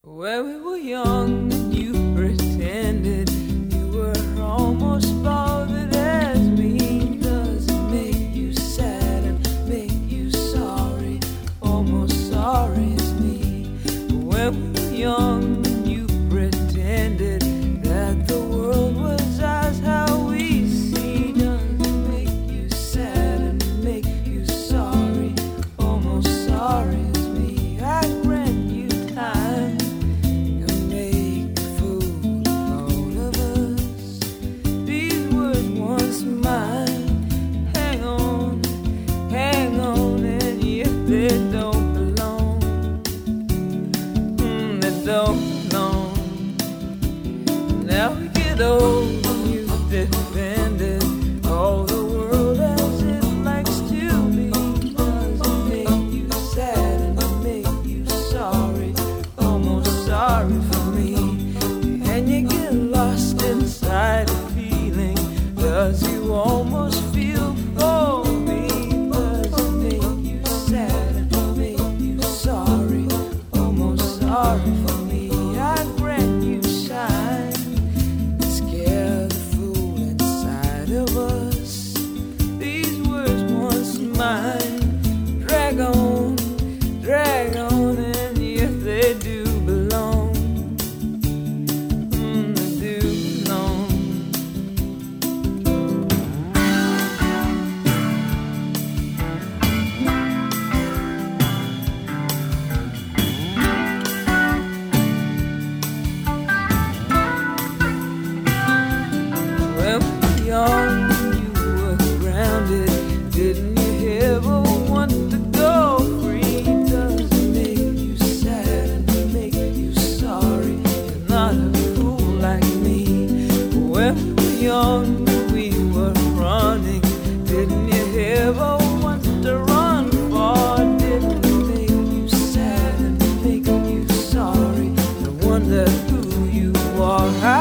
When we were young and you pretended you were almost bothered as me. Does it make you sad and make you sorry, almost sorry as me? When we were young and you pretended that the world was as how we see. Does it make you sad and make you sorry, almost sorry as me? I grant you time. They don't belong, they don't belong. Now we get old and you've defended all the world as it likes to be. Does it make you sad and it make you sorry, almost sorry for me? And you get lost inside a feeling. Does you almost feel for me? Does it make you sad? Sorry for me, I grant you shine. Scare the fool inside of us. These words once mine. Drag on, and yes, they do belong. They do belong. Young, you were grounded. Didn't you ever want to go free? Does it make you sad and make you sorry? You're not a fool like me. When we were young, we were running. Didn't you ever want to run far? Didn't it make you sad and make you sorry? I wonder who you are.